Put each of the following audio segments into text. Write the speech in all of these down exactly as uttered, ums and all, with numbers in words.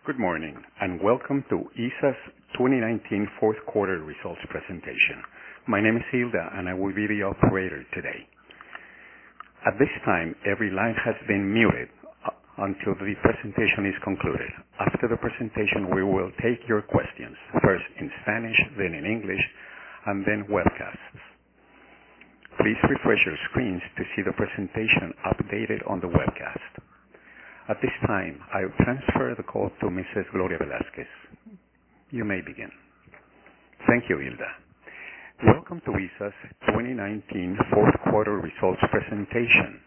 Good morning, and welcome to I S A's twenty nineteen fourth quarter results presentation. My name is Hilda, and I will be the operator today. At this time, every line has been muted uh, until the presentation is concluded. After the presentation, we will take your questions, first in Spanish, then in English, and then webcasts. Please refresh your screens to see the presentation updated on the webcast. At this time, I will transfer the call to Missus Gloria Velasquez. You may begin. Thank you, Hilda. Welcome to I S A's twenty nineteen fourth quarter results presentation.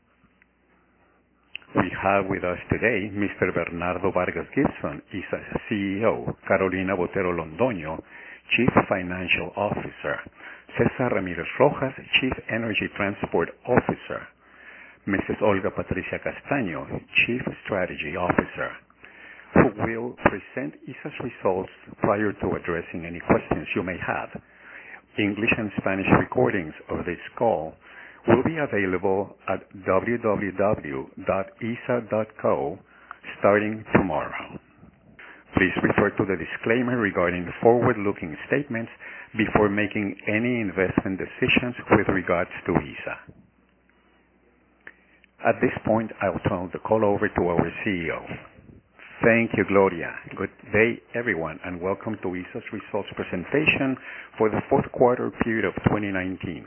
We have with us today Mister Bernardo Vargas Gibson, I S A's C E O, Carolina Botero Londoño, Chief Financial Officer, Cesar Ramirez Rojas, Chief Energy Transport Officer, Missus Olga Patricia Castaño, Chief Strategy Officer, who will present I S A's results prior to addressing any questions you may have. English and Spanish recordings of this call will be available at w w w dot i s a dot co starting tomorrow. Please refer to the disclaimer regarding forward-looking statements before making any investment decisions with regards to I S A. At this point, I'll turn the call over to our C E O. Thank you, Gloria. Good day, everyone, and welcome to I S A's results presentation for the fourth quarter period of twenty nineteen.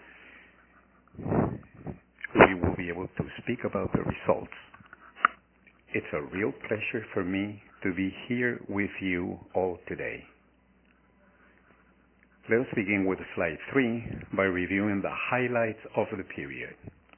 We will be able to speak about the results. It's a real pleasure for me to be here with you all today. Let us begin with slide three by reviewing the highlights of the period.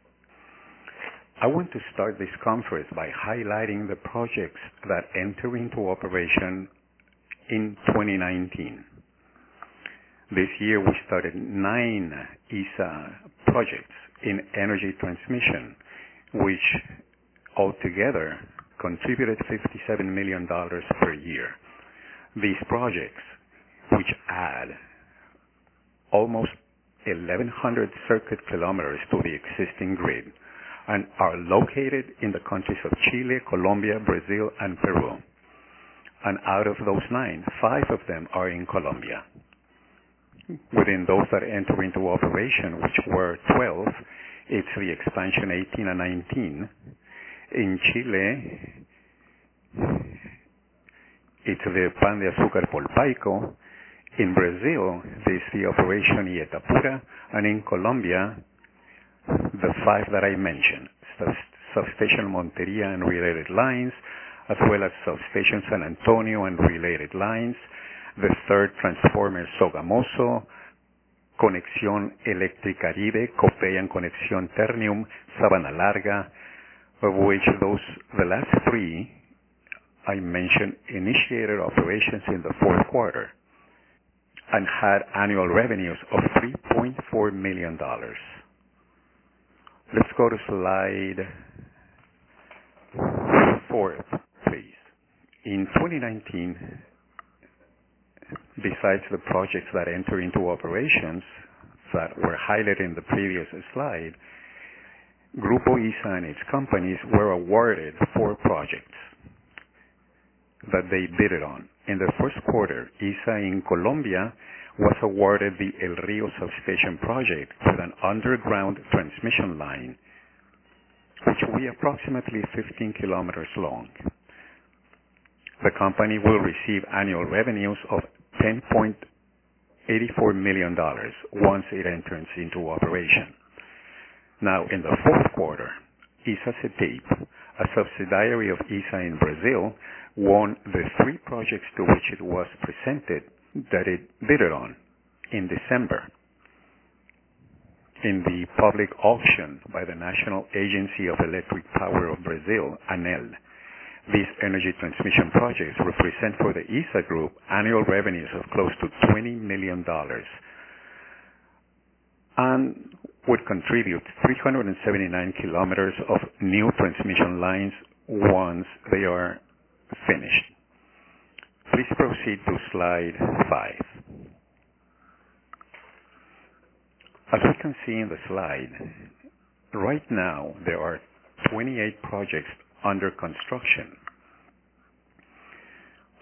I want to start this conference by highlighting the projects that enter into operation in twenty nineteen. This year we started nine I S A projects in energy transmission, which altogether contributed fifty-seven million dollars per year. These projects, which add almost eleven hundred circuit kilometers to the existing grid, and are located in the countries of Chile, Colombia, Brazil, and Peru. And out of those nine, five of them are in Colombia. Within those that enter into operation, which were twelve, it's the expansion eighteen and nineteen. In Chile, it's the Pan de Azúcar Polpaico. In Brazil, this is the operation Itapura, and in Colombia, the five that I mentioned, Substation Monteria and related lines, as well as Substation San Antonio and related lines, the third transformer Sogamoso, Conexión Electricaribe, Copey and Conexión Ternium, Sabana Larga, of which those, the last three I mentioned, initiated operations in the fourth quarter and had annual revenues of three point four million dollars. Let's go to slide four, please. In twenty nineteen, besides the projects that enter into operations that were highlighted in the previous slide, Grupo I S A and its companies were awarded four projects that they bidded on. In the first quarter, I S A in Colombia was awarded the El Rio substation project with an underground transmission line, which will be approximately fifteen kilometers long. The company will receive annual revenues of ten point eight four million dollars once it enters into operation. Now, in the fourth quarter, I S A CETIP, a subsidiary of I S A in Brazil, won the three projects to which it was presented that it bidded on in December in the public auction by the National Agency of Electric Power of Brazil, ANEEL. These energy transmission projects represent for the I S A Group annual revenues of close to twenty million dollars and would contribute three hundred seventy-nine kilometers of new transmission lines once they are finished. Please proceed to slide five. As we can see in the slide, right now there are twenty-eight projects under construction.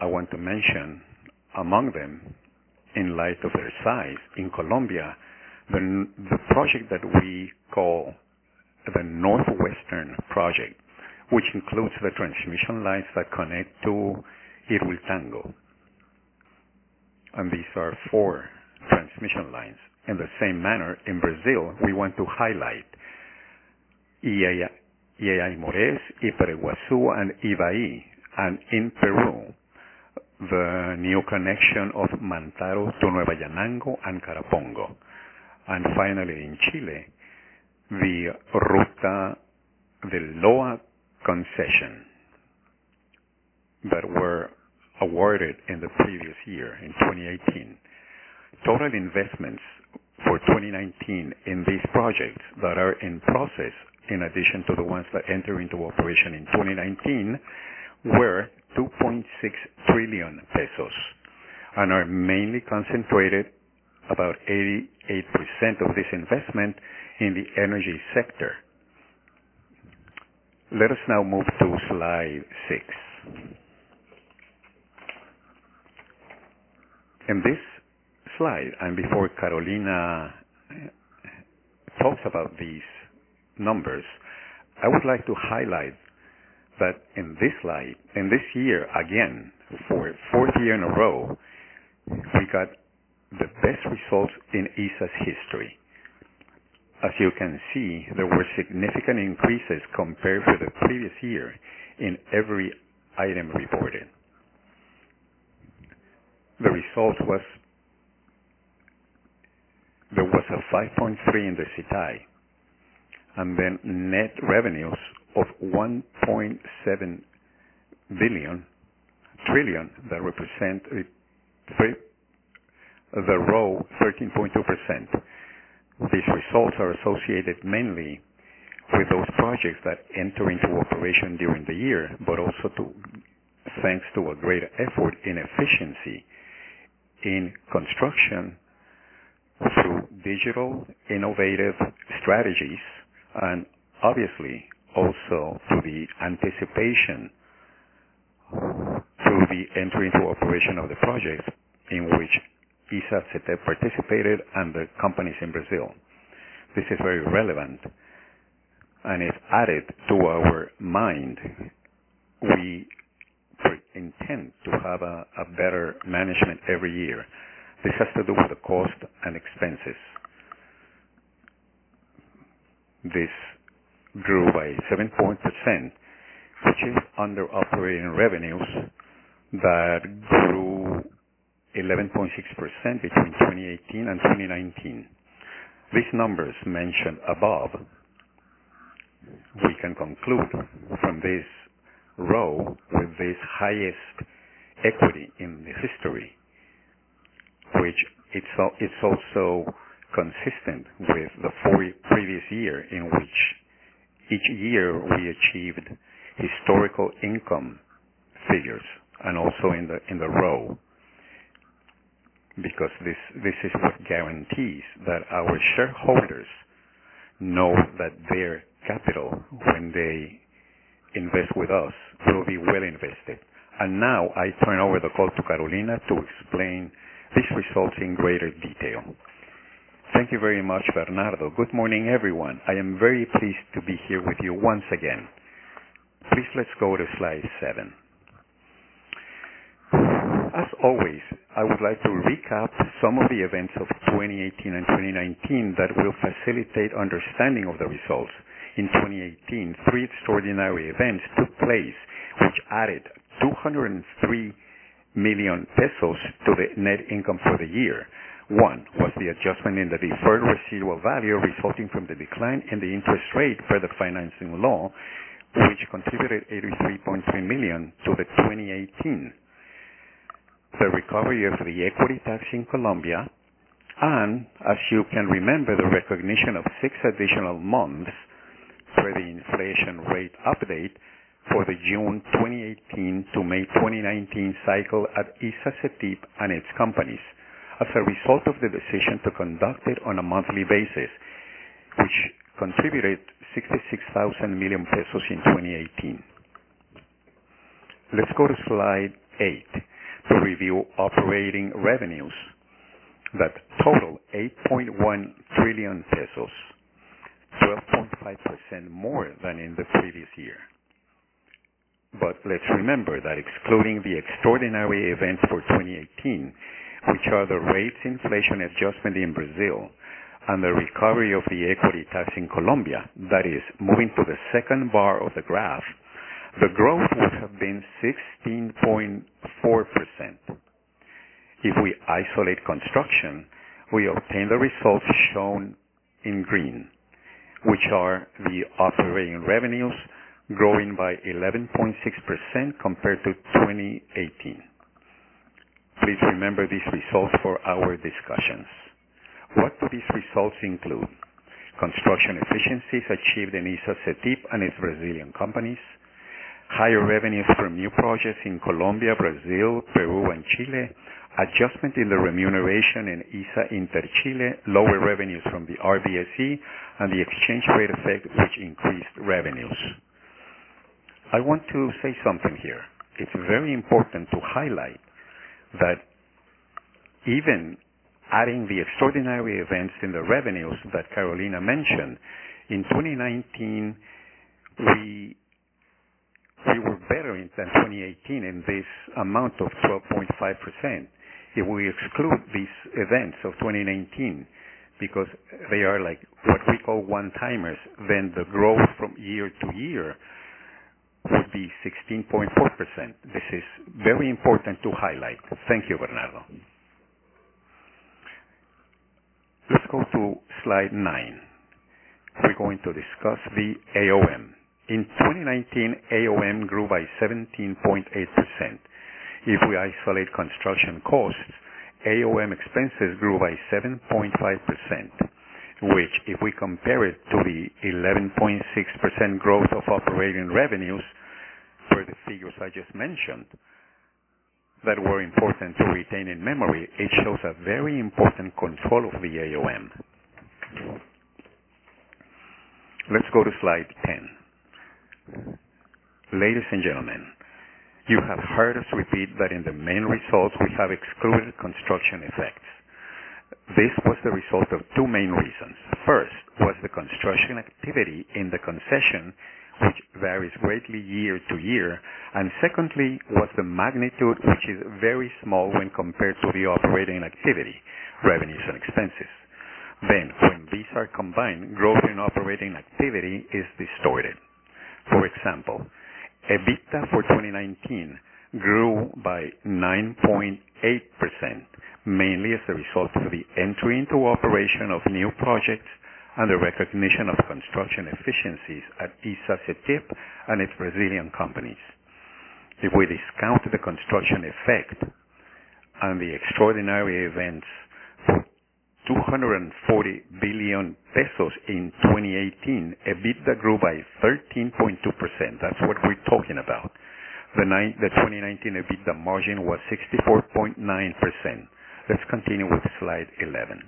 I want to mention among them, in light of their size, in Colombia, the, the project that we call the Northwestern Project, which includes the transmission lines that connect to Irhuiltango. And these are four transmission lines. In the same manner, in Brazil, we want to highlight Iaiaimorés, Ipereguazú, and Ibaí. And in Peru, the new connection of Mantaro to Nueva Yanango and Carapongo. And finally, in Chile, the Ruta del Loa concession that were awarded in the previous year, in twenty eighteen. Total investments for twenty nineteen in these projects that are in process, in addition to the ones that enter into operation in twenty nineteen, were two point six trillion pesos and are mainly concentrated, about eighty-eight percent of this investment, in the energy sector. Let us now move to slide six. In this slide, and before Carolina talks about these numbers, I would like to highlight that in this slide, in this year, again, for fourth year in a row, we got the best results in I S A's history. As you can see, there were significant increases compared to the previous year in every item reported. The result was, there was a five point three in the C T I, and then net revenues of one point seven billion trillion that represent three, the row thirteen point two percent. These results are associated mainly with those projects that enter into operation during the year, but also to, thanks to a greater effort in efficiency in construction through digital, innovative strategies, and obviously also to the anticipation through the entry into operation of the projects in which I S A C E T E P participated and the companies in Brazil. This is very relevant, and if added to our mind, we intend to have a, a better management every year. This has to do with the cost and expenses. This grew by seven point percent, which is under operating revenues that grew eleven point six percent between twenty eighteen and twenty nineteen. These numbers mentioned above, we can conclude from this row with this highest equity in the history, which it's, it's also consistent with the four previous year in which each year we achieved historical income figures, and also in the in the row, because this this is what guarantees that our shareholders know that their capital, when they invest with us, will be well invested. And now I turn over the call to Carolina to explain these results in greater detail. Thank you very much, Bernardo. Good morning, everyone. I am very pleased to be here with you once again. Please let's go to slide seven. As always, I would like to recap some of the events of twenty eighteen and twenty nineteen that will facilitate understanding of the results. In twenty eighteen, three extraordinary events took place which added two hundred three million pesos to the net income for the year. One was the adjustment in the deferred residual value resulting from the decline in the interest rate per the financing law, which contributed eighty-three point three million to the twenty eighteen. The recovery of the equity tax in Colombia, and, as you can remember, the recognition of six additional months for the inflation rate update for the June twenty eighteen to May twenty nineteen cycle at I S A C E T I P and its companies, as a result of the decision to conduct it on a monthly basis, which contributed sixty-six thousand million pesos in twenty eighteen. Let's go to slide eight. to review operating revenues that total eight point one trillion pesos, twelve point five percent more than in the previous year. But let's remember that excluding the extraordinary events for twenty eighteen, which are the rates inflation adjustment in Brazil and the recovery of the equity tax in Colombia, that is, moving to the second bar of the graph, the growth would have been sixteen point four percent. If we isolate construction, we obtain the results shown in green, which are the operating revenues growing by eleven point six percent compared to twenty eighteen. Please remember these results for our discussions. What do these results include? Construction efficiencies achieved in ISA-CETIP and its Brazilian companies, higher revenues from new projects in Colombia, Brazil, Peru, and Chile, adjustment in the remuneration in ISA Interchile, lower revenues from the R B S E, and the exchange rate effect which increased revenues. I want to say something here. It's very important to highlight that even adding the extraordinary events in the revenues that Carolina mentioned, in twenty nineteen we we were better than twenty eighteen in this amount of twelve point five percent. If we exclude these events of twenty nineteen, because they are like what we call one-timers, then the growth from year to year would be sixteen point four percent. This is very important to highlight. Thank you, Bernardo. Let's go to slide nine. We're going to discuss the A O M. In twenty nineteen, A O M grew by seventeen point eight percent. If we isolate construction costs, A O M expenses grew by seven point five percent, which, if we compare it to the eleven point six percent growth of operating revenues for the figures I just mentioned, that were important to retain in memory, it shows a very important control of the A O M. Let's go to slide ten. Ladies and gentlemen, you have heard us repeat that in the main results we have excluded construction effects. This was the result of two main reasons. First was the construction activity in the concession, which varies greatly year to year, and secondly was the magnitude, which is very small when compared to the operating activity, revenues and expenses. Then, when these are combined, growth in operating activity is distorted. For example, EBITDA for twenty nineteen grew by nine point eight percent, mainly as a result of the entry into operation of new projects and the recognition of construction efficiencies at ISA-CETIP and its Brazilian companies. If we discount the construction effect and the extraordinary events for two hundred forty billion pesos in twenty eighteen, EBITDA grew by thirteen point two percent. That's what we're talking about. The, nine, the twenty nineteen EBITDA margin was sixty-four point nine percent. Let's continue with slide eleven.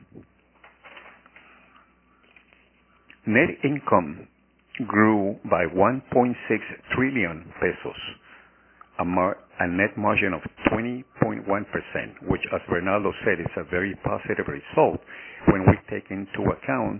Net income grew by one point six trillion pesos, a, mar- a net margin of twenty point one percent, which, as Bernardo said, is a very positive result when we take into account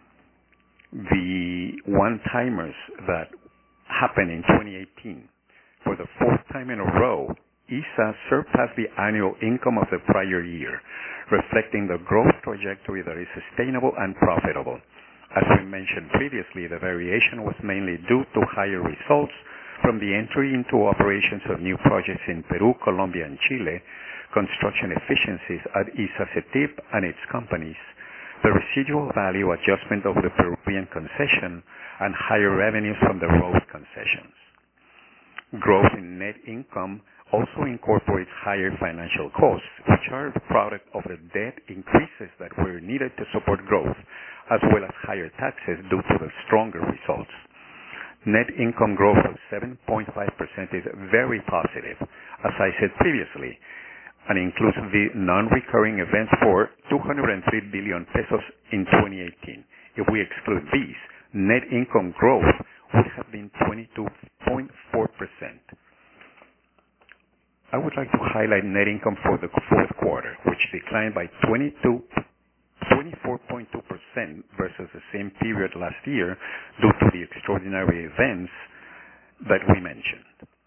the one-timers that happened in twenty eighteen. For the fourth time in a row, ISA surpassed the annual income of the prior year, reflecting the growth trajectory that is sustainable and profitable. As we mentioned previously, the variation was mainly due to higher results from the entry into operations of new projects in Peru, Colombia, and Chile, construction efficiencies at ISA-CETIP and its companies, the residual value adjustment of the Peruvian concession, and higher revenues from the road concessions. Growth in net income also incorporates higher financial costs, which are the product of the debt increases that were needed to support growth, as well as higher taxes due to the stronger results. Net income growth of seven point five percent is very positive, as I said previously, and includes the non-recurring events for two hundred three billion pesos in twenty eighteen. If we exclude these, net income growth would have been twenty-two point four percent. I would like to highlight net income for the fourth quarter, which declined by twenty-two, twenty-four point two percent versus the same period last year due to the extraordinary events that we mentioned,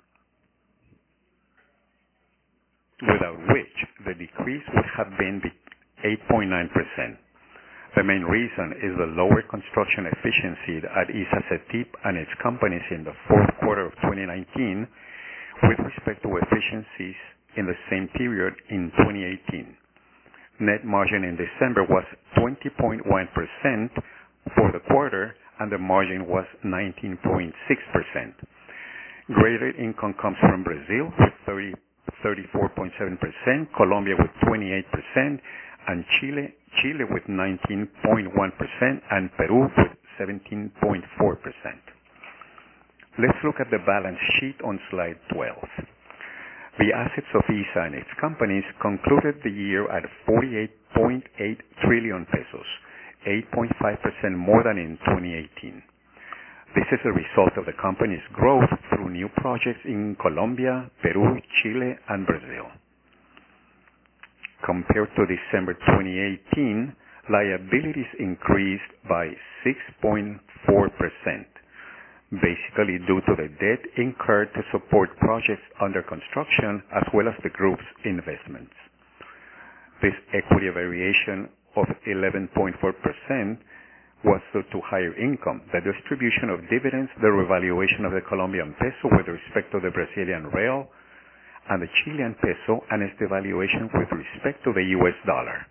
without which the decrease would have been eight point nine percent. The main reason is the lower construction efficiency at ISA CETIP and its companies in the fourth quarter of twenty nineteen with respect to efficiencies in the same period in twenty eighteen. Net margin in December was twenty point one percent for the quarter, and the margin was nineteen point six percent. Greater income comes from Brazil with thirty-four point seven percent, Colombia with twenty-eight percent, and Chile, Chile with nineteen point one percent, and Peru with seventeen point four percent. Let's look at the balance sheet on slide twelve. The assets of ISA and its companies concluded the year at forty-eight point eight trillion pesos, eight point five percent more than in twenty eighteen. This is a result of the company's growth through new projects in Colombia, Peru, Chile, and Brazil. Compared to December twenty eighteen, liabilities increased by six point four percent, basically due to the debt incurred to support projects under construction as well as the group's investments. This equity variation of eleven point four percent was due to higher income, the distribution of dividends, the revaluation of the Colombian peso with respect to the Brazilian real, and the Chilean peso, and its devaluation with respect to the U S dollar.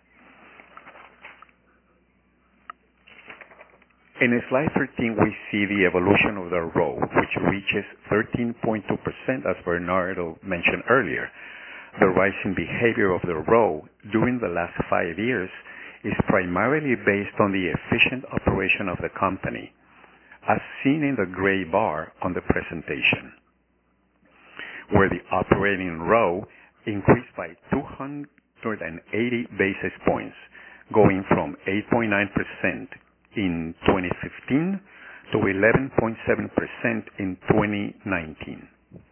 In slide thirteen, we see the evolution of the R O E, which reaches thirteen point two percent, as Bernardo mentioned earlier. The rise in behavior of the R O E during the last five years is primarily based on the efficient operation of the company, as seen in the gray bar on the presentation, where the operating R O E increased by two hundred eighty basis points, going from eight point nine percent in twenty fifteen to eleven point seven percent in twenty nineteen.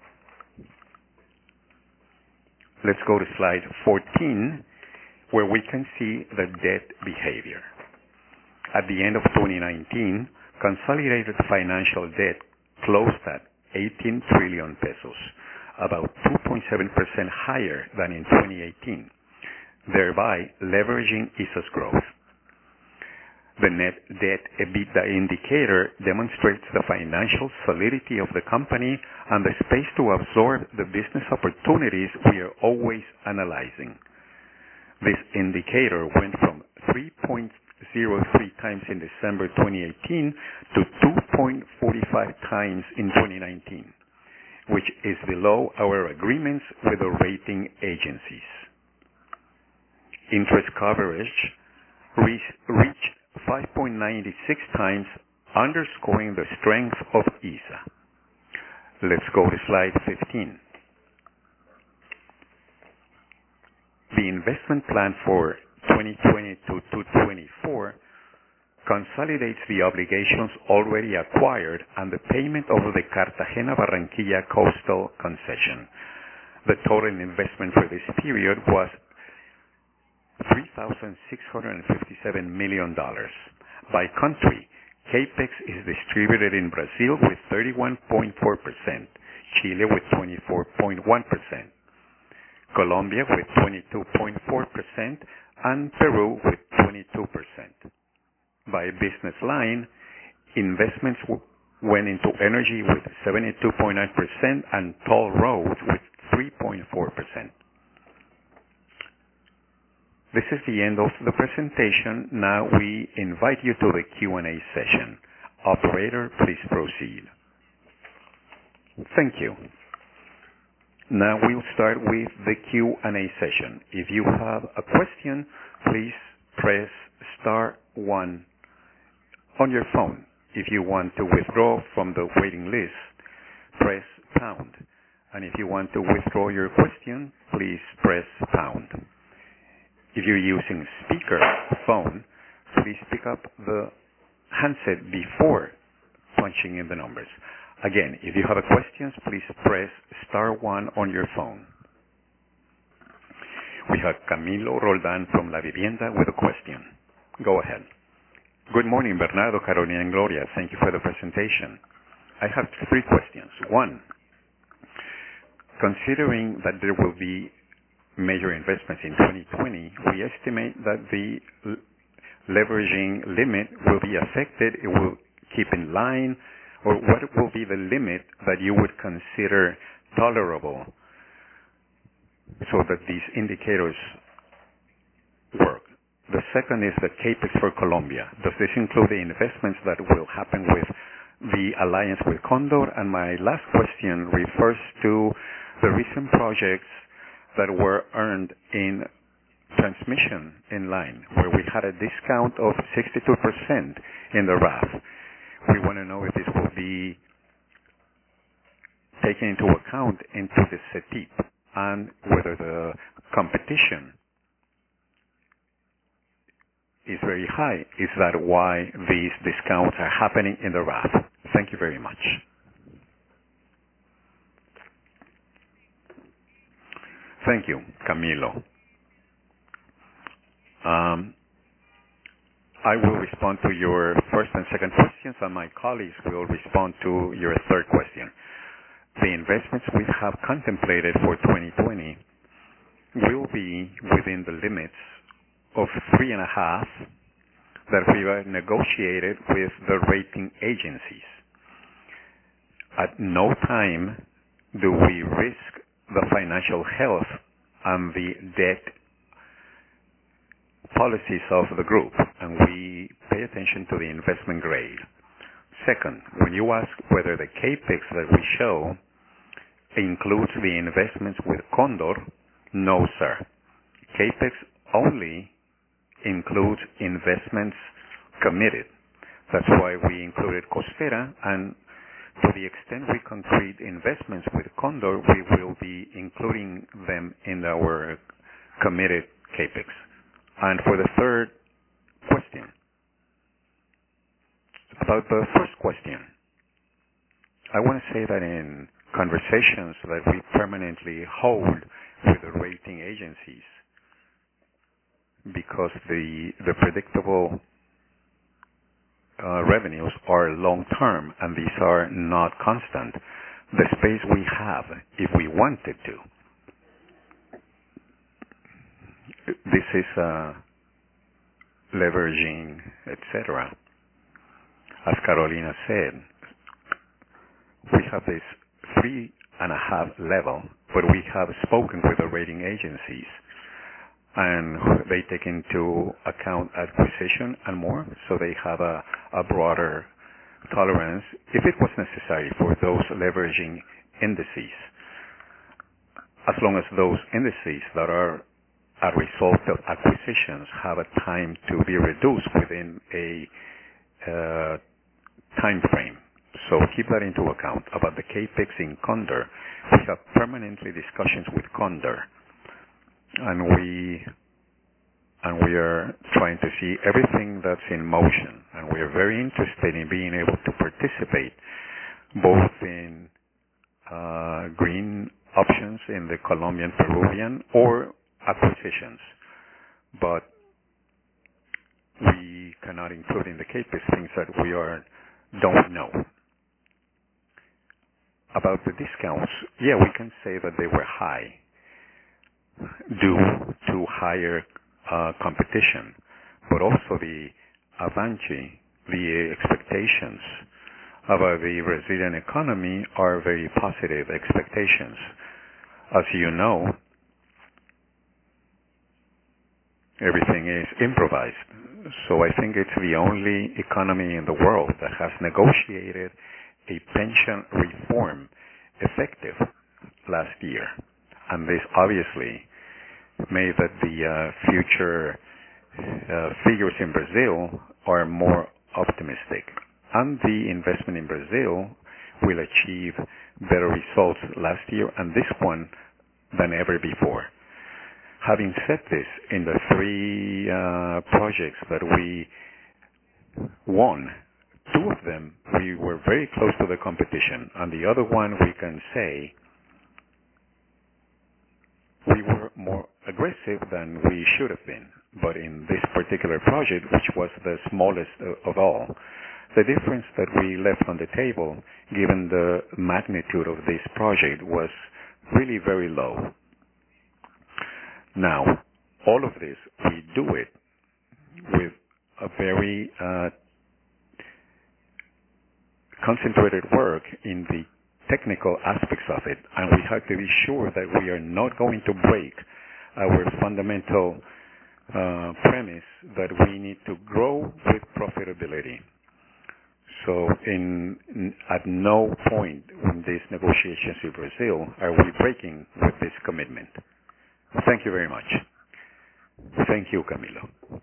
Let's go to slide fourteen, where we can see the debt behavior. At the end of twenty nineteen, consolidated financial debt closed at eighteen trillion pesos, about two point seven percent higher than in twenty eighteen, thereby leveraging ISA's growth. The net debt EBITDA indicator demonstrates the financial solidity of the company and the space to absorb the business opportunities we are always analyzing. This indicator went from three point zero three times in December twenty eighteen to two point four five times in twenty nineteen, which is below our agreements with the rating agencies. Interest coverage reached five point nine six times, underscoring the strength of ISA. Let's go to slide fifteen. The investment plan for twenty twenty to twenty twenty-four consolidates the obligations already acquired and the payment of the Cartagena-Barranquilla coastal concession. The total investment for this period was three thousand six hundred fifty-seven million dollars. By country, CAPEX is distributed in Brazil with thirty-one point four percent, Chile with twenty-four point one percent, Colombia with twenty-two point four percent, and Peru with twenty-two percent. By business line, investments w- went into energy with seventy-two point nine percent and toll roads with three point four percent. This is the end of the presentation. Now we invite you to the Q and A session. Operator, please proceed. Thank you. Now we'll start with the Q and A session. If you have a question, please press star one on your phone. If you want to withdraw from the waiting list, press pound. And if you want to withdraw your question, please press pound. If you're using speaker phone, please pick up the handset before punching in the numbers. Again, if you have a question, please press star one on your phone. We have Camilo Roldan from La Vivienda with a question. Go ahead. Good morning, Bernardo, Carolina, and Gloria. Thank you for the presentation. I have three questions. One, considering that there will be major investments in twenty twenty, we estimate that the leveraging limit will be affected. It will keep in line, or what will be the limit that you would consider tolerable so that these indicators work? The second is the CAPEX for Colombia. Does this include the investments that will happen with the alliance with Condor? And my last question refers to the recent projects that were earned in transmission in line, where we had a discount of sixty-two percent in the R A F. We want to know if this will be taken into account into the C E T I P and whether the competition is very high. Is that why these discounts are happening in the R A F? Thank you very much. Thank you, Camilo. Um, I will respond to your first and second questions, and my colleagues will respond to your third question. The investments we have contemplated for twenty twenty will be within the limits of three and a half that we have negotiated with the rating agencies. At no time do we risk the financial health and the debt policies of the group, and we pay attention to the investment grade. Second, when you ask whether the CAPEX that we show includes the investments with Condor, no, sir. CAPEX only includes investments committed. That's why we included Costera, and to the extent we concrete investments with Condor, we will be including them in our committed CAPEX. And for the third question, about the first question, I want to say that in conversations that we permanently hold with the rating agencies, because the the predictable uh, revenues are long-term and these are not constant, the space we have, if we wanted to, this is uh, leveraging, et cetera. As Carolina said, we have this three and a half level, but we have spoken with the rating agencies, and they take into account acquisition and more, so they have a, a broader tolerance if it was necessary for those leveraging indices, as long as those indices that are a result of acquisitions have a time to be reduced within a uh, time frame. So keep that into account. About the CAPEX in Condor, we have permanently discussions with Condor, and we and we are trying to see everything that's in motion, and we are very interested in being able to participate both in uh, green options in the Colombian, Peruvian, or acquisitions, but we cannot include in the CAPEX things that we are don't know. About the discounts, yeah, we can say that they were high due to higher uh, competition, but also the Avanci, the expectations about the Brazilian economy are very positive expectations. As you know, everything is improvised. So I think it's the only economy in the world that has negotiated a pension reform effective last year. And this obviously made that the uh, future uh, figures in Brazil are more optimistic. And the investment in Brazil will achieve better results last year and this one than ever before. Having said this, in the three uh, projects that we won, two of them we were very close to the competition, and the other one we can say we were more more aggressive than we should have been. But in this particular project, which was the smallest of all, the difference that we left on the table, given the magnitude of this project, was really very low. Now, all of this, we do it with a very uh, concentrated work in the technical aspects of it, and we have to be sure that we are not going to break our fundamental uh, premise that we need to grow with profitability. So in, in, at no point in these negotiations in Brazil are we breaking with this commitment. Thank you very much. Thank you, Camilo.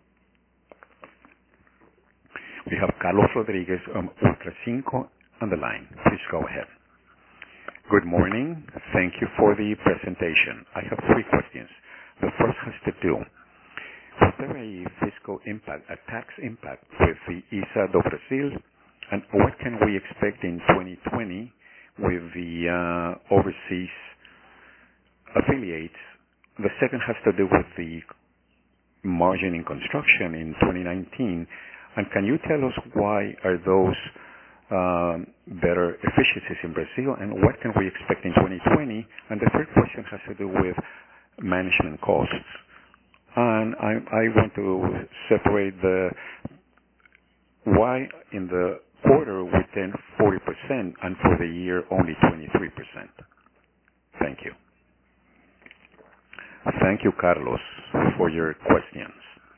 We have Carlos Rodriguez from Ultra Cinco on the line. Please go ahead. Good morning. Thank you for the presentation. I have three questions. The first has to do, was there a fiscal impact, a tax impact with the I S A do Brasil? And what can we expect in twenty twenty with the uh, overseas affiliates? The second has to do with the margin in construction in twenty nineteen. And can you tell us why are those um, better efficiencies in Brazil, and what can we expect in twenty twenty? And the third question has to do with management costs. And I, I want to separate the why in the quarter we tend forty percent and for the year only twenty-three percent. Thank you. Thank you, Carlos, for your questions.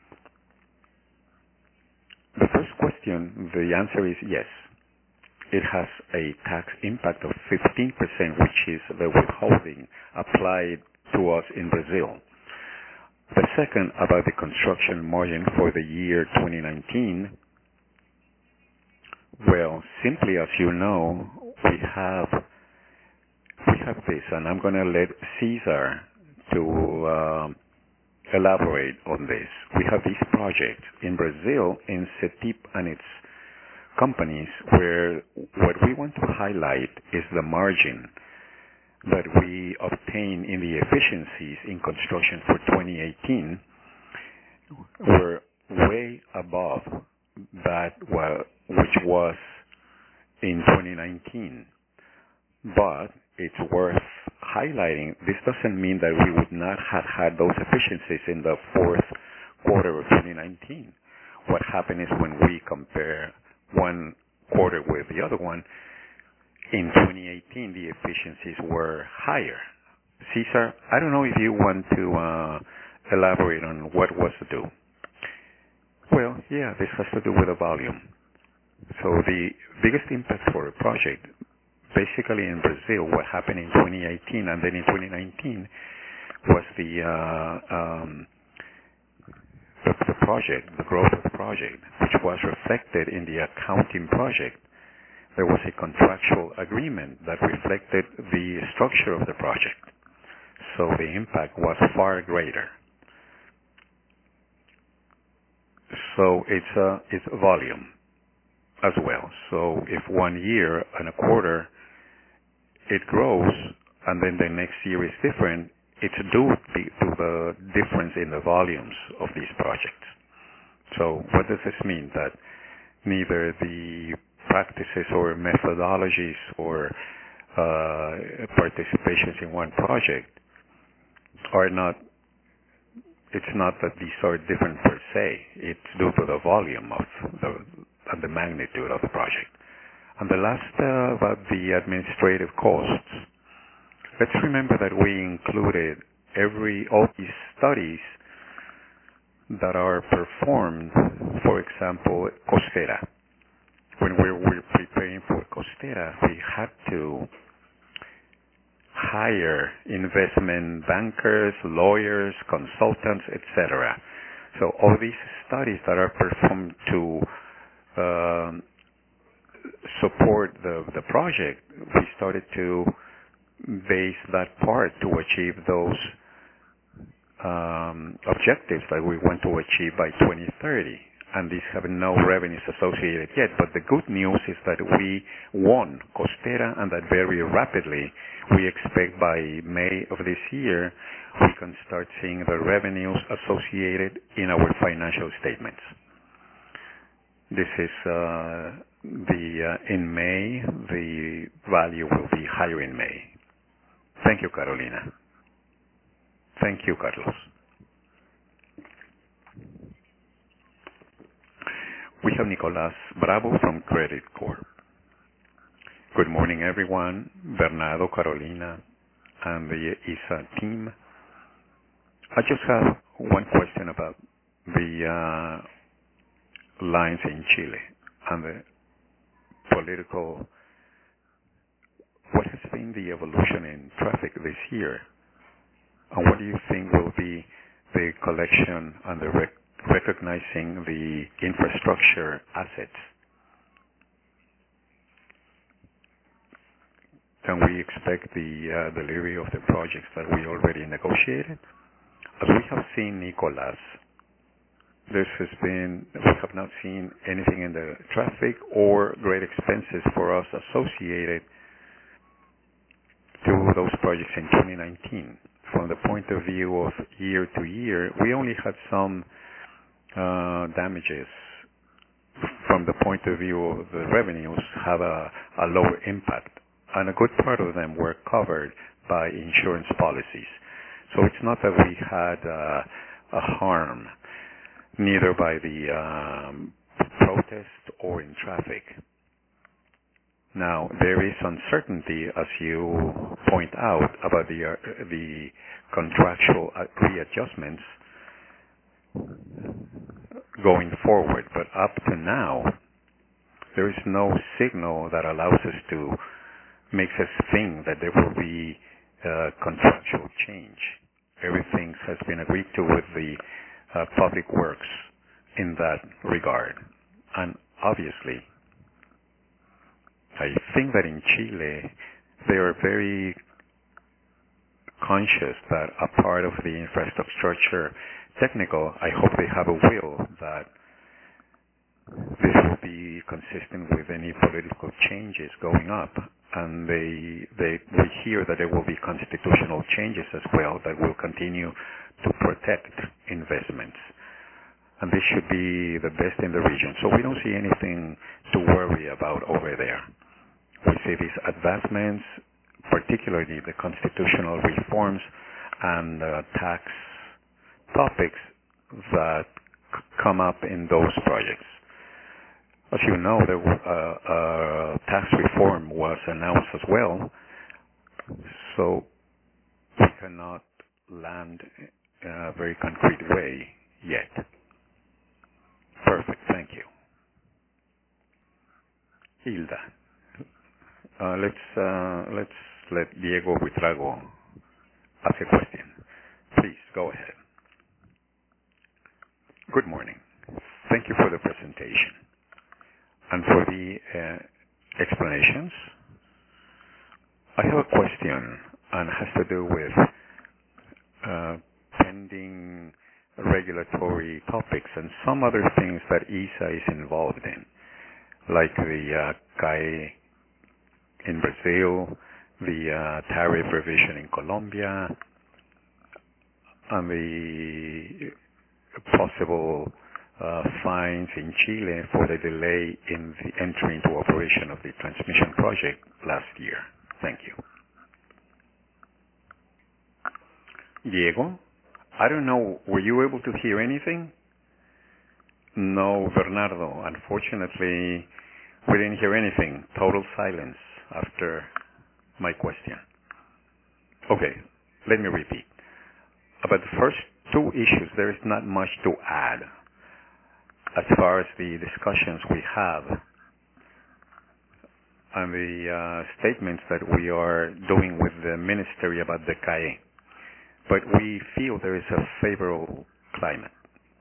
The first question, the answer is yes. It has a tax impact of fifteen percent, which is the withholding applied to us in Brazil. The second, about the construction margin for the year twenty nineteen, well, simply as you know, we have we have this, and I'm going to let Cesar to uh, elaborate on this. We have this project in Brazil, in CETIP and its companies, where what we want to highlight is the margin that we obtain in the efficiencies in construction for twenty eighteen were way above that well, which was in twenty nineteen. But it's worth highlighting, this doesn't mean that we would not have had those efficiencies in the fourth quarter of twenty nineteen. What happened is when we compare one quarter with the other one, in twenty eighteen the efficiencies were higher. Cesar, I don't know if you want to uh, elaborate on what was to do. Well, yeah, this has to do with the volume. So the biggest impact for a project, basically in Brazil, what happened in twenty eighteen and then in twenty nineteen was the, uh, um, the the project, the growth of the project, which was reflected in the accounting project. There was a contractual agreement that reflected the structure of the project. So the impact was far greater. So it's a, it's a volume as well. So if one year and a quarter it grows, and then the next year is different, it's due to the difference in the volumes of these projects. So what does this mean? That neither the practices or methodologies or uh, participations in one project are not, it's not that these are different per se. It's due to the volume of the, and the magnitude of the project. And the last, uh, about the administrative costs. Let's remember that we included every, all these studies that are performed, for example, Costera. When we were preparing for Costera, we had to hire investment bankers, lawyers, consultants, et cetera. So all these studies that are performed to um, support the, the project, we started to base that part to achieve those um, objectives that we want to achieve by twenty thirty. And these have no revenues associated yet. But the good news is that we won Costera, and that very rapidly, we expect by May of this year, we can start seeing the revenues associated in our financial statements. This is uh, the uh, in May, the value will be higher in May. Thank you, Carolina. Thank you, Carlos. We have Nicolas Bravo from Credit Corp. Good morning, everyone. Bernardo, Carolina, and the I S A team. I just have one question about the uh, lines in Chile and the political. What has been the evolution in traffic this year? And what do you think will be the collection and the rec- recognizing the infrastructure assets? Can we expect the uh, delivery of the projects that we already negotiated? As we have seen, Nicolas, this has been, we have not seen anything in the traffic or great expenses for us associated to those projects in twenty nineteen. From the point of view of year to year, we only had some uh, damages. From the point of view of the revenues, have a, a lower impact, and a good part of them were covered by insurance policies. So it's not that we had uh, a harm, neither by the um, protest or in traffic. Now, there is uncertainty, as you point out, about the, uh, the contractual readjustments going forward. But up to now, there is no signal that allows us to make us think that there will be uh, contractual change. Everything has been agreed to with the uh, public works in that regard. And obviously, I think that in Chile, they are very conscious that a part of the infrastructure technical, I hope they have a will that this will be consistent with any political changes going up. And they, they, we hear that there will be constitutional changes as well that will continue to protect investments. And this should be the best in the region. So we don't see anything to worry about over there. We see these advancements, particularly the constitutional reforms and uh, tax topics that c- come up in those projects. As you know, the uh, uh, tax reform was announced as well, so we cannot land in a very concrete way yet. Perfect, thank you. Hilda. Uh, let's uh, let's let Diego Buitrago ask a question. Please go ahead. Good morning. Thank you for the presentation and for the uh, explanations. I have a question and has to do with uh, pending regulatory topics and some other things that I S A is involved in, like the uh, C A E in Brazil, the uh, tariff revision in Colombia, and the possible uh, fines in Chile for the delay in the entry into operation of the transmission project last year. Thank you. Diego, I don't know, were you able to hear anything? No, Bernardo, unfortunately, we didn't hear anything. Total silence after my question. Okay, let me repeat. About the first two issues, there is not much to add as far as the discussions we have and the uh, statements that we are doing with the ministry about the C A E. But we feel there is a favorable climate.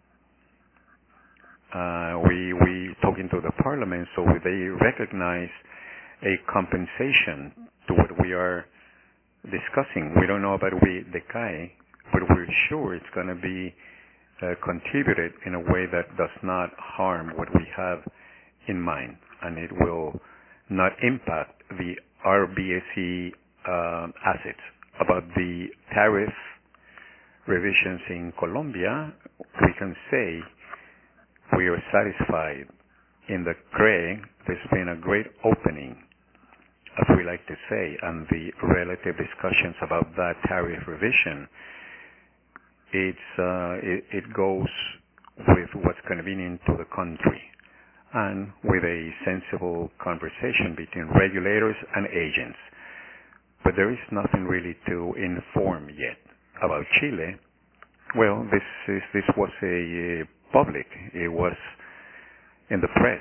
Uh, we we talking to the parliament, so they recognize a compensation to what we are discussing. We don't know about we, the C A E, but we're sure it's going to be uh, contributed in a way that does not harm what we have in mind, and it will not impact the R B S E uh, assets. About the tariff revisions in Colombia, we can say we are satisfied. In the C R E, there's been a great opening, as we like to say, and the relative discussions about that tariff revision, it's, uh, it, it goes with what's convenient to the country and with a sensible conversation between regulators and agents. But there is nothing really to inform yet. About Chile, well, this is, this was a uh, public. It was in the press.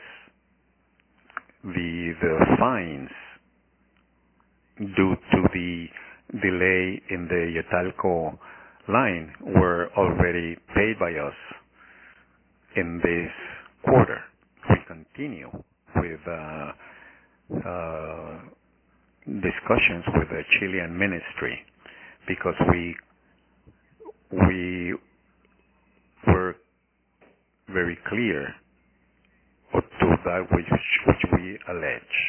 The the fines due to the delay in the Yatalco line were already paid by us in this quarter. We continue with uh, uh, discussions with the Chilean ministry because we we were very clear to that which, which we allege.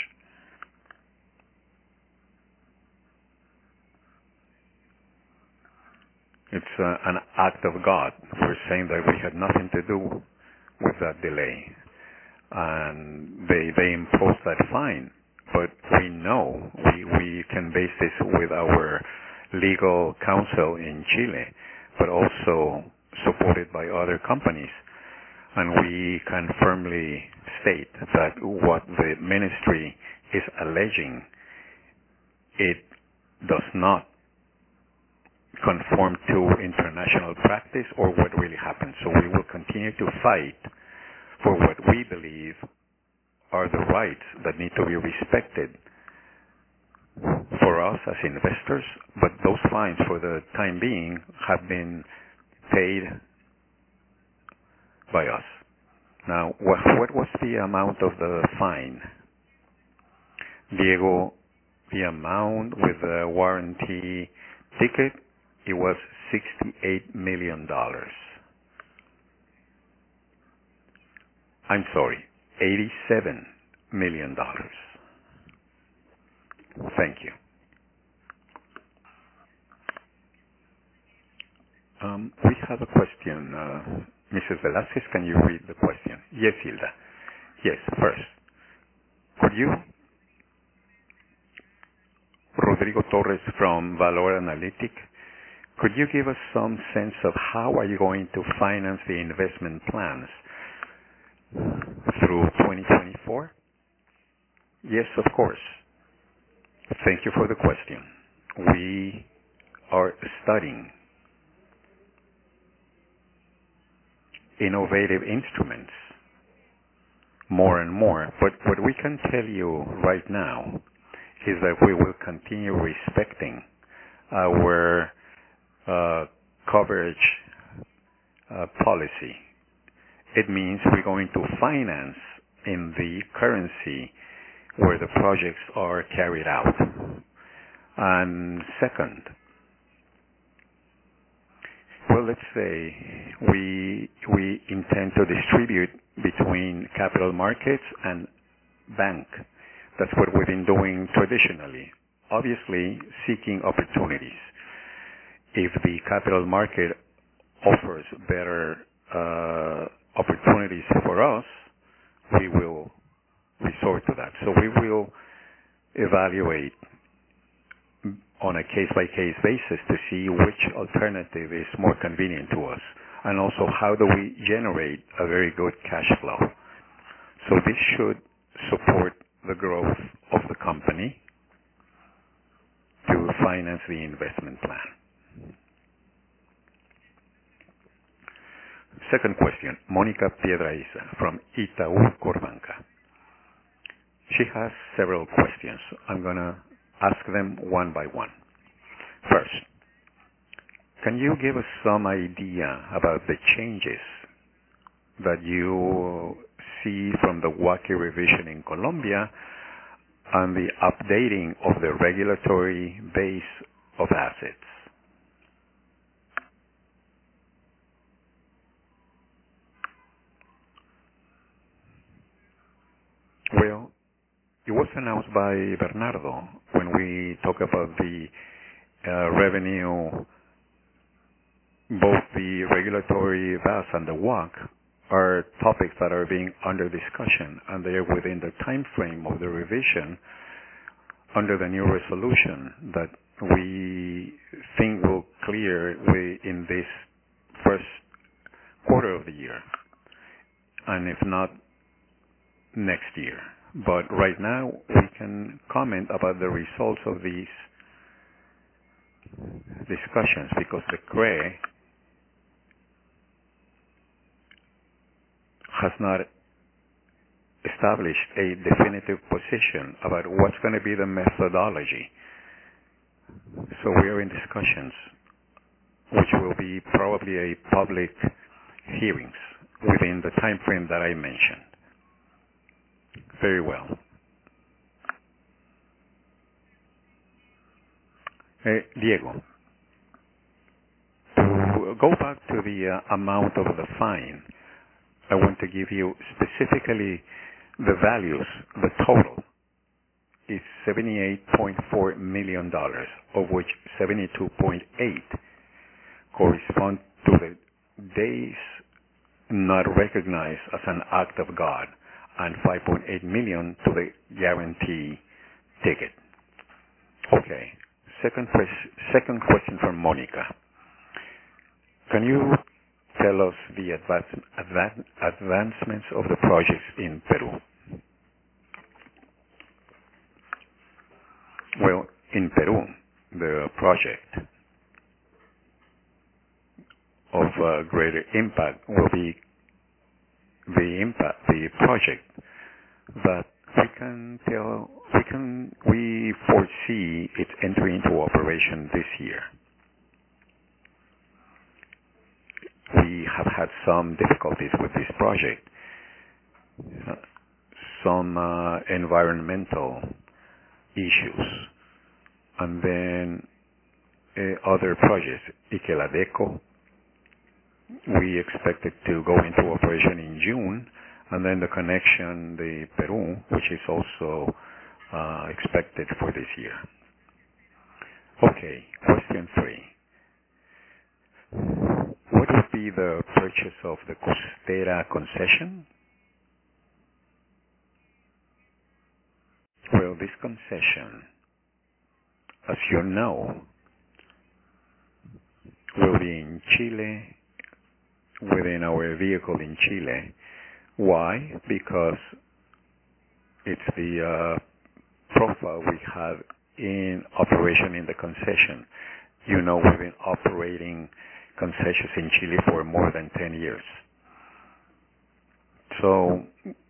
It's uh, an act of God. We're saying that we had nothing to do with that delay. And they, they imposed that fine. But we know, we, we can base this with our legal counsel in Chile, but also supported by other companies. And we can firmly state that what the ministry is alleging, it does not conform to international practice or what really happened. So we will continue to fight for what we believe are the rights that need to be respected for us as investors, but those fines for the time being have been paid by us. Now, what, what was the amount of the fine? Diego, the amount with the warranty ticket, it was sixty-eight million dollars. I'm sorry, eighty-seven million dollars. Thank you. Um, we have a question. Uh, Missus Velasquez, can you read the question? Yes, Hilda. Yes, first. Could you, Rodrigo Torres from Valor Analytic, could you give us some sense of how are you going to finance the investment plans through twenty twenty-four? Yes, of course. Thank you for the question. We are studying innovative instruments more and more, but what we can tell you right now is that we will continue respecting our uh, coverage uh, policy. It means we're going to finance in the currency where the projects are carried out. And second, well, let's say we we intend to distribute between capital markets and bank. That's what we've been doing traditionally. Obviously, seeking opportunities. If the capital market offers better uh, opportunities for us, we will resort to that. So we will evaluate on a case-by-case basis to see which alternative is more convenient to us, and also how do we generate a very good cash flow. So this should support the growth of the company to finance the investment plan. Second question, Mónica Piedraíza from Itaú Corbanca. She has several questions. I'm going to ask them one by one. First, can you give us some idea about the changes that you see from the W A C I revision in Colombia and the updating of the regulatory base of assets? Well, it was announced by Bernardo when we talk about the uh, revenue both the regulatory V A S and the W A C are topics that are being under discussion, and they are within the time frame of the revision under the new resolution that we think will clear in this first quarter of the year, and if not, next year. But right now, we can comment about the results of these discussions because the C R E has not established a definitive position about what's going to be the methodology. So we are in discussions, which will be probably a public hearings within the time frame that I mentioned. Very well. Uh, Diego, to go back to the uh, amount of the fine, I want to give you specifically the values. The total is seventy-eight point four million dollars, of which seventy-two point eight correspond to the days not recognized as an act of God, and five point eight million to the guarantee ticket. Okay. Second, second question from Monica. Can you tell us the advance, advance, advancements of the projects in Peru? Well, in Peru, the project of uh, greater impact will be the impact, the project that we can tell, we can, we foresee its entry into operation this year. We have had some difficulties with this project, uh, some uh, environmental issues, and then uh, other projects, Iqueladeco. We expect it to go into operation in June, and then the connection, the Peru, which is also uh, expected for this year. Okay, question three. What would be the purchase of the Costera concession? Well, this concession, as you know, will be in Chile, within our vehicle in Chile. Why? Because it's the uh, profile we have in operation in the concession. You know, we've been operating concessions in Chile for more than ten years. So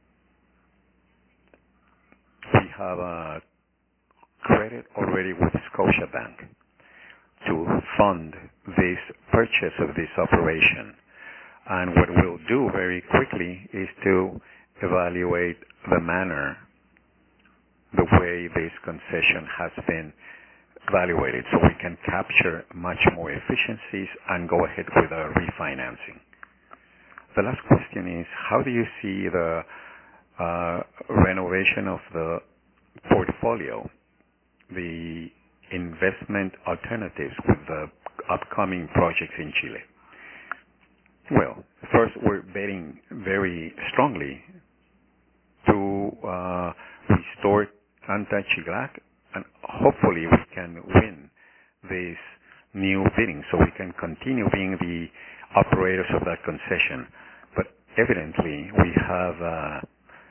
we have a credit already with Scotiabank to fund this purchase of this operation. And what we'll do very quickly is to evaluate the manner, the way this concession has been evaluated, so we can capture much more efficiencies and go ahead with a refinancing. The last question is, how do you see the uh, renovation of the portfolio, the investment alternatives with the upcoming projects in Chile? Well, first, we're betting very strongly to uh, restore Anta-Chiglac, and hopefully we can win this new bidding so we can continue being the operators of that concession. But evidently, we have uh,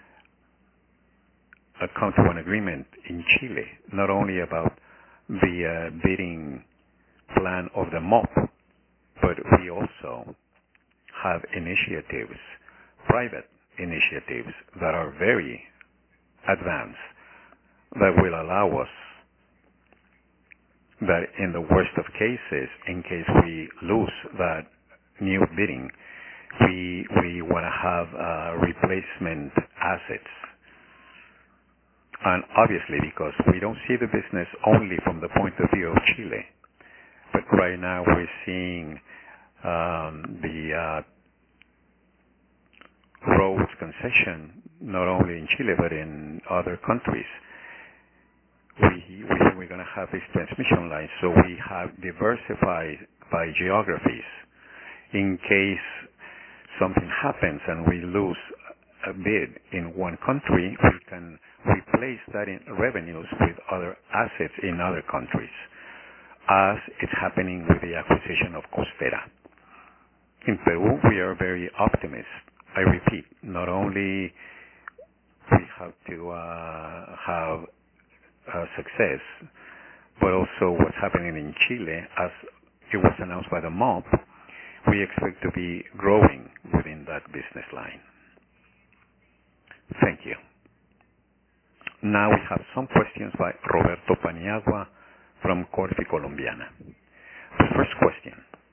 come to an agreement in Chile, not only about the uh, bidding plan of the M O P, but we also have initiatives, private initiatives that are very advanced, that will allow us that in the worst of cases, in case we lose that new bidding, we we want to have uh, replacement assets. And obviously, because we don't see the business only from the point of view of Chile, but right now we're seeing um, the uh, roads concession not only in Chile but in other countries. We, we we're going to have these transmission lines, so we have diversified by geographies. in case something happens and we lose a bid in one country, we can replace that in revenues with other assets in other countries, as it's happening with the acquisition of Costera. In Peru, we are very optimistic. I repeat, not only we have to uh, have uh, success, but also what's happening in Chile, as it was announced by the M O P, we expect to be growing within that business line. Thank you. Now we have some questions by Roberto Paniagua from Corfi Colombiana. The first question: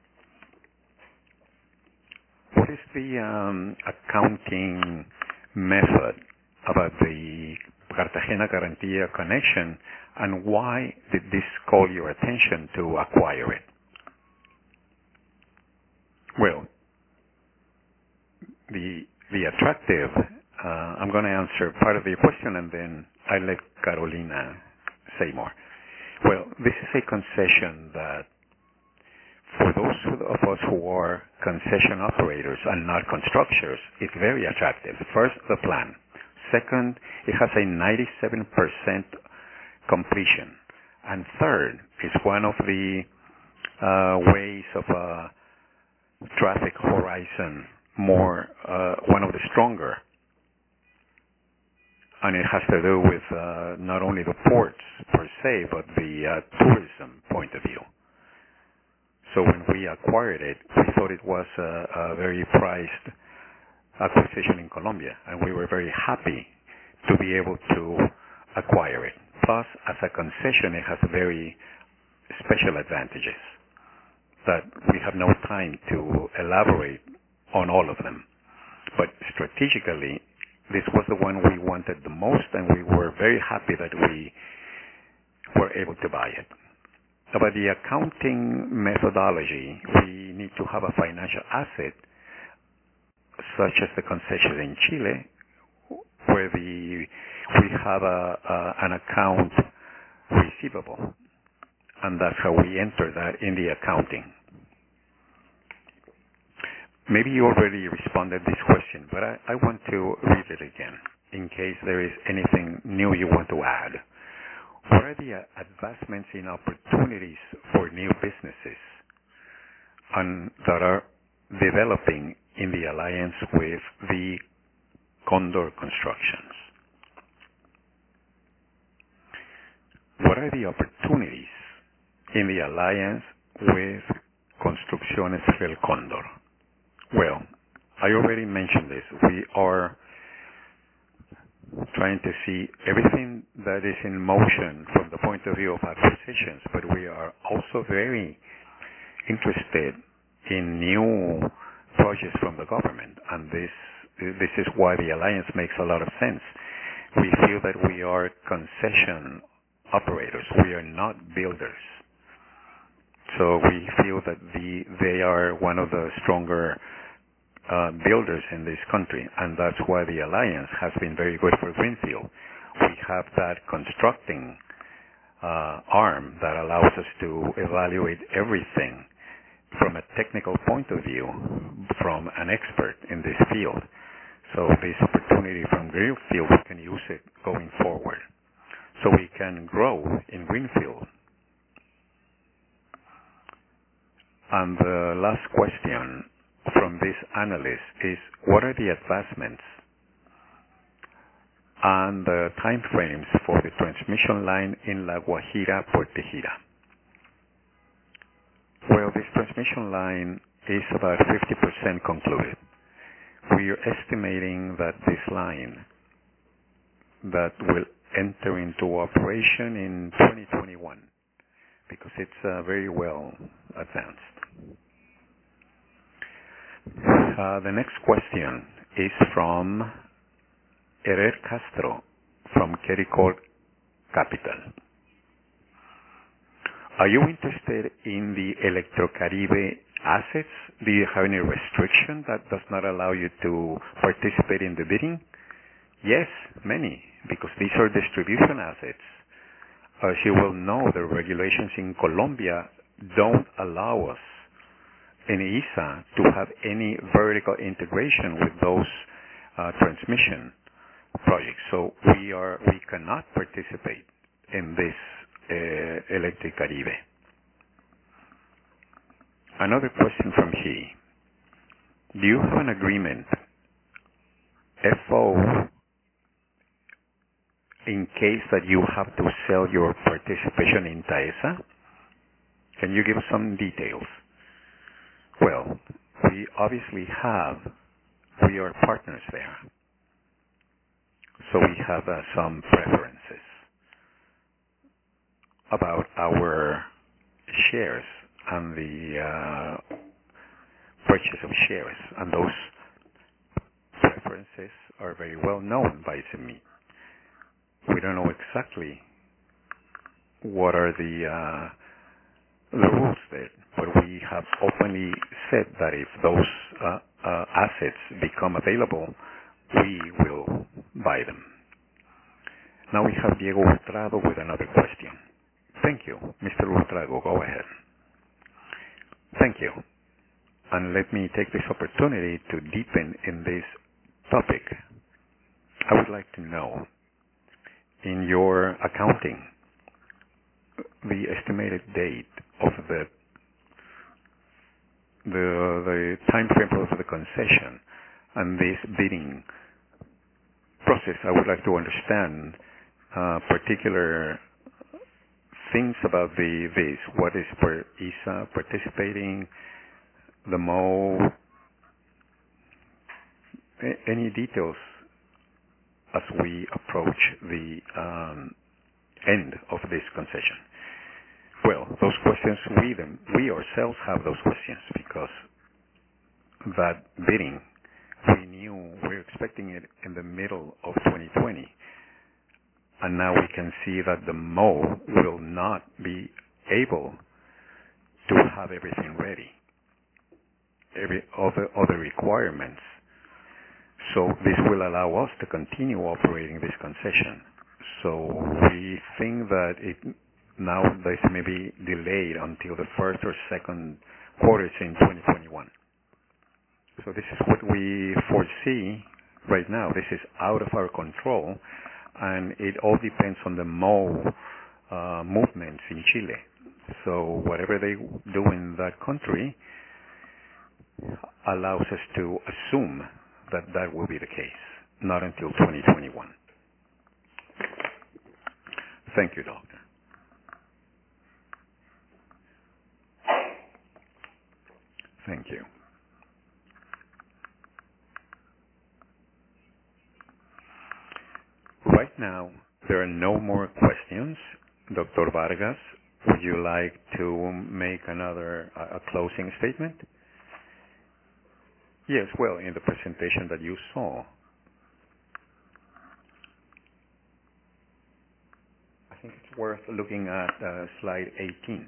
what is the um, accounting method about the Cartagena Garantía connection, and why did this call your attention to acquire it? Well, the the attractive, uh, I'm going to answer part of your question and then I'll let Carolina say more. Well, this is a concession that for those of us who are concession operators and not constructors, it's very attractive. First, the plan. Second, it has a ninety-seven percent completion. And third, it's one of the uh, ways of a traffic horizon, more uh, one of the stronger. And it has to do with uh, not only the ports per se, but the uh, tourism point of view. So when we acquired it, we thought it was a, a very prized acquisition in Colombia, and we were very happy to be able to acquire it. Plus, as a concession, it has very special advantages that we have no time to elaborate on all of them. But strategically, this was the one we wanted the most, and we were very happy that we were able to buy it. About the accounting methodology, we need to have a financial asset, such as the concession in Chile, where the, we have a, a, an account receivable, and that's how we enter that in the accounting. Maybe you already responded to this question, but I, I want to read it again, in case there is anything new you want to add. What are the advancements in opportunities for new businesses and that are developing in the alliance with the Condor Constructions? What are the opportunities in the alliance with Construcciones del Condor? Well, I already mentioned this. We are trying to see everything that is in motion from the point of view of acquisitions, but we are also very interested in new projects from the government, and this this is why the alliance makes a lot of sense. We feel that we are concession operators. We are not builders. So we feel that the, they are one of the stronger uh, builders in this country, and that's why the alliance has been very good for Greenfield. We have that constructing uh, arm that allows us to evaluate everything from a technical point of view, from an expert in this field. So this opportunity from Greenfield, we can use it going forward. So we can grow in Greenfield. And the last question from this analyst is, what are the advancements and the time frames for the transmission line in La Guajira, Puerto Gira? Well, this transmission line is about fifty percent concluded. We are estimating that this line that will enter into operation in twenty twenty-one, because it's uh, very well advanced. Uh, the next question is from Herer Castro from Kericor Capital. Are you interested in the Electrocaribe assets? Do you have any restriction that does not allow you to participate in the bidding? Yes, many, because these are distribution assets. As you will know, the regulations in Colombia don't allow us in I S A to have any vertical integration with those uh, transmission projects. So we are we cannot participate in this uh, Electric Caribe. Another question from he. Do you have an agreement, F O, in case that you have to sell your participation in TAESA? Can you give us some details? Well, we obviously have, we are partners there. So we have uh, some preferences about our shares and the uh, purchase of shares. And those preferences are very well known by S M E. We don't know exactly what are the uh, the rules there, but we have openly said that if those uh, uh, assets become available, we will buy them. Now we have Diego Hurtado with another question. Thank you. Mister Hurtado, go ahead. Thank you. And let me take this opportunity to deepen in this topic. I would like to know, in your accounting, the estimated date of the the the time frame of the concession and this bidding process. I would like to understand uh, particular things about the this. What is per I S A participating, the M O, a- any details as we approach the um, end of this concession. Well, those questions, we them, we ourselves have those questions because that bidding, we knew we were expecting it in the middle of twenty twenty, and now we can see that the M O will not be able to have everything ready, every other other requirements. So this will allow us to continue operating this concession. So we think that it now this may be delayed until the first or second quarters in twenty twenty-one. So this is what we foresee right now. This is out of our control, and it all depends on the M O uh, movements in Chile. So whatever they do in that country allows us to assume that that will be the case, not until twenty twenty-one. Thank you, Doctor. Thank you. Right now, there are no more questions. Doctor Vargas, would you like to make another uh, a closing statement? Yes, well, in the presentation that you saw, I think it's worth looking at uh, slide eighteen.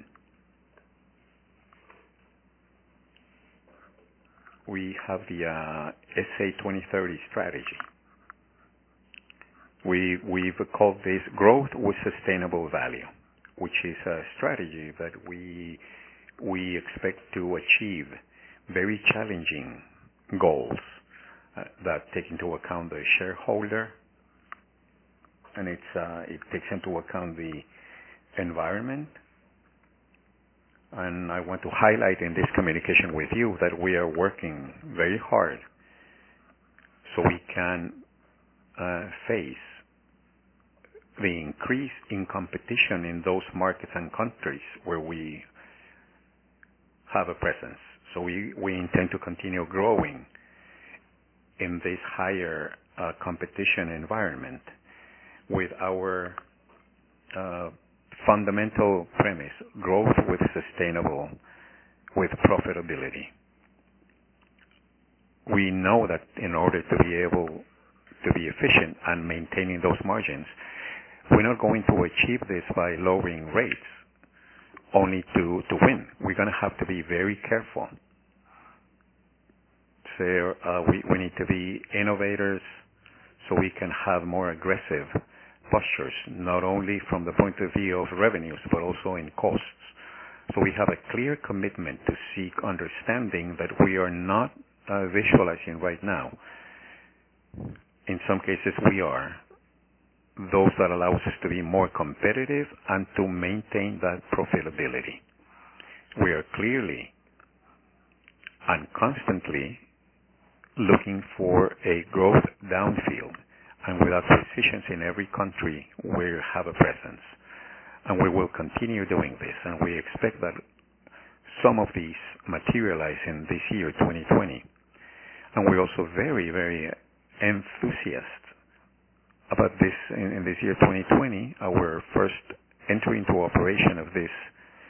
We have the uh, S A twenty thirty strategy. We, we've called this Growth with Sustainable Value, which is a strategy that we, we expect to achieve very challenging goals uh, that take into account the shareholder, and it's, uh, it takes into account the environment. And I want to highlight in this communication with you that we are working very hard so we can uh, face the increase in competition in those markets and countries where we have a presence. So we, we intend to continue growing in this higher uh, competition environment with our uh, fundamental premise, growth with sustainable, with profitability. We know that in order to be able to be efficient and maintaining those margins, we're not going to achieve this by lowering rates only to, to win. We're going to have to be very careful. So uh, we, we need to be innovators so we can have more aggressive postures, not only from the point of view of revenues, but also in costs, So we have a clear commitment to seek understanding that we are not uh, visualizing right now. In some cases we are. Those that allows us to be more competitive and to maintain that profitability. We are clearly and constantly looking for a growth downfield and with acquisitions in every country we have a presence. And we will continue doing this, and we expect that some of these materialize in this year, twenty twenty. And we're also very, very enthusiastic about this in, in this year, twenty twenty, our first entry into operation of this.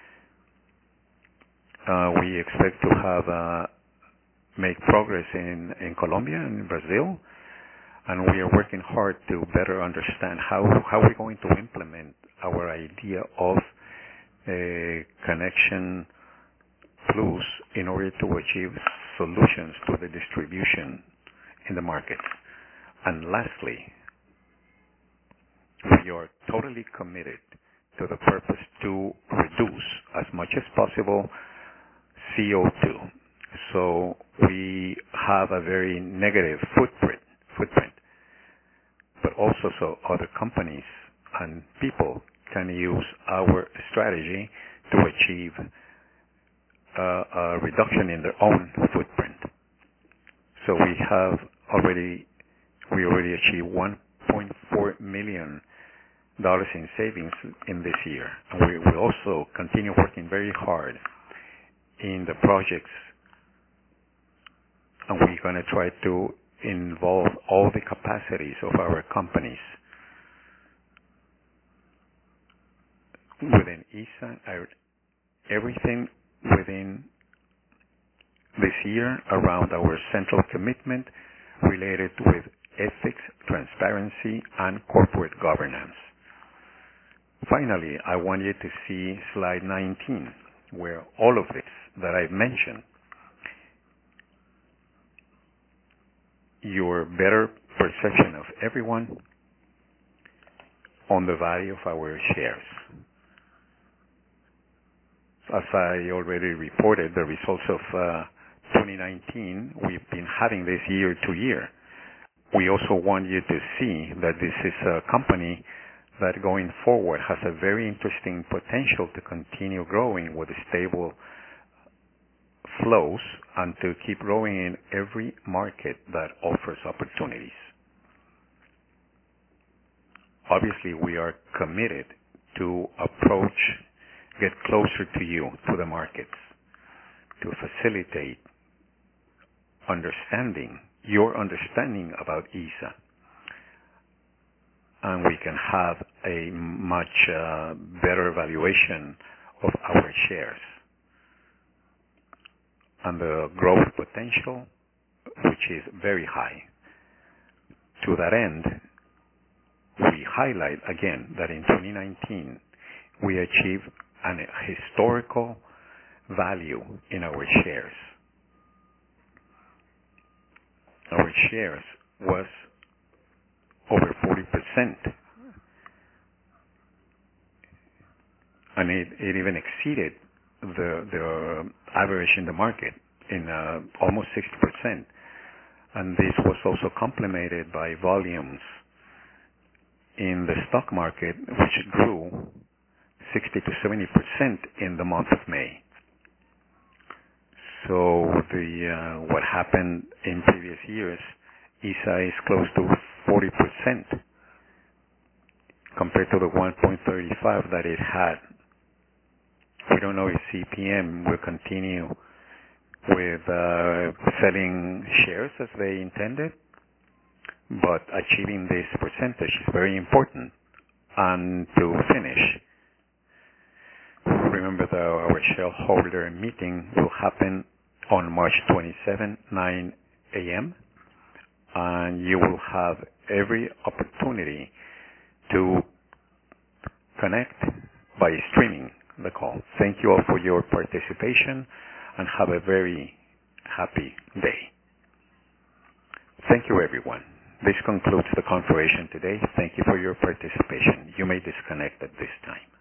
Uh, we expect to have uh, make progress in, in Colombia and Brazil, and we are working hard to better understand how, how we're going to implement our idea of a connection plus in order to achieve solutions to the distribution in the market. And lastly, we are totally committed to the purpose to reduce as much as possible C O two. So we have a very negative footprint, footprint, but also so other companies and people can use our strategy to achieve uh, a reduction in their own footprint. So we have already, we already achieved one point four million dollars in savings in this year. And we will also continue working very hard in the projects, and we're going to try to involve all the capacities of our companies within I S A, everything within this year around our central commitment related with ethics, transparency, and corporate governance. Finally, I want you to see slide nineteen, where all of this that I've mentioned, your better perception of everyone on the value of our shares. As I already reported, the results of uh, twenty nineteen, we've been having this year to year. We also want you to see that this is a company that going forward has a very interesting potential to continue growing with stable flows and to keep growing in every market that offers opportunities. Obviously, we are committed to approach, get closer to you, to the markets, to facilitate understanding, your understanding about I S A. And we can have a much uh, better valuation of our shares and the growth potential, which is very high. To that end, we highlight again that in twenty nineteen we achieved an historical value in our shares. Our shares was over forty percent, and it, it even exceeded the the average in the market in uh, almost sixty percent. And this was also complemented by volumes in the stock market, which grew sixty to seventy percent in the month of May. So the uh, what happened in previous years, I S A is close to forty percent compared to the one point three five that it had. We don't know if C P M will continue with uh, selling shares as they intended, but achieving this percentage is very important. And to finish, remember that our shareholder meeting will happen on March twenty-seventh, nine a.m., and you will have every opportunity to connect by streaming the call. Thank you all for your participation, and have a very happy day. Thank you, everyone. This concludes the conference today. Thank you for your participation. You may disconnect at this time.